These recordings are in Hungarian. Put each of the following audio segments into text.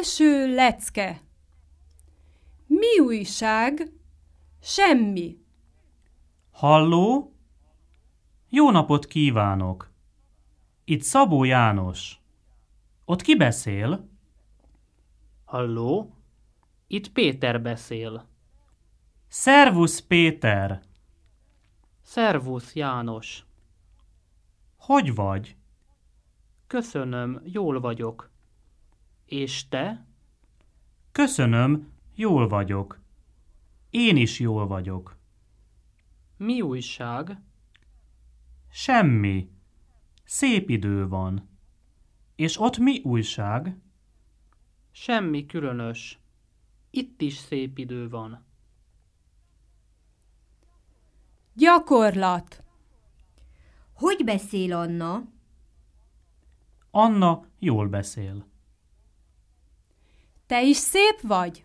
Első lecke. Mi újság? Semmi. Halló? Jó napot kívánok! Itt Szabó János. Ott ki beszél? Halló? Itt Péter beszél. Szervusz, Péter! Szervusz, János. Hogy vagy? Köszönöm, jól vagyok. És te? Köszönöm, jól vagyok. Én is jól vagyok. Mi újság? Semmi. Szép idő van. És ott mi újság? Semmi különös. Itt is szép idő van. Gyakorlat. Hogy beszél Anna? Anna jól beszél. Te is szép vagy?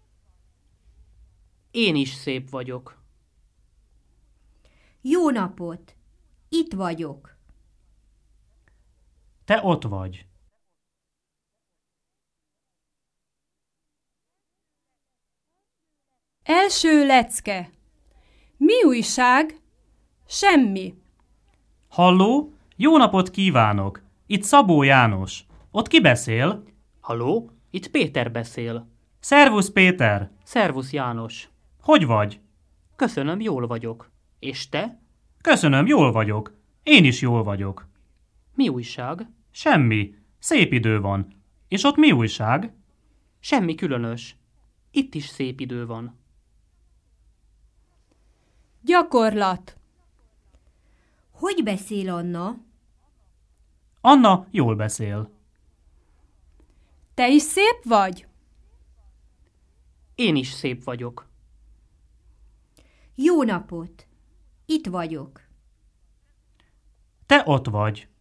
Én is szép vagyok. Jó napot! Itt vagyok. Te ott vagy. Első lecke. Mi újság? Semmi. Halló? Jó napot kívánok! Itt Szabó János. Ott ki beszél? Halló? Itt Péter beszél. Szervusz, Péter! Szervusz, János. Hogy vagy? Köszönöm, jól vagyok. És te? Köszönöm, jól vagyok. Én is jól vagyok. Mi újság? Semmi. Szép idő van. És ott mi újság? Semmi különös. Itt is szép idő van. Gyakorlat. Hogy beszél Anna? Anna jól beszél. Te is szép vagy? Én is szép vagyok. Jó napot! Itt vagyok. Te ott vagy.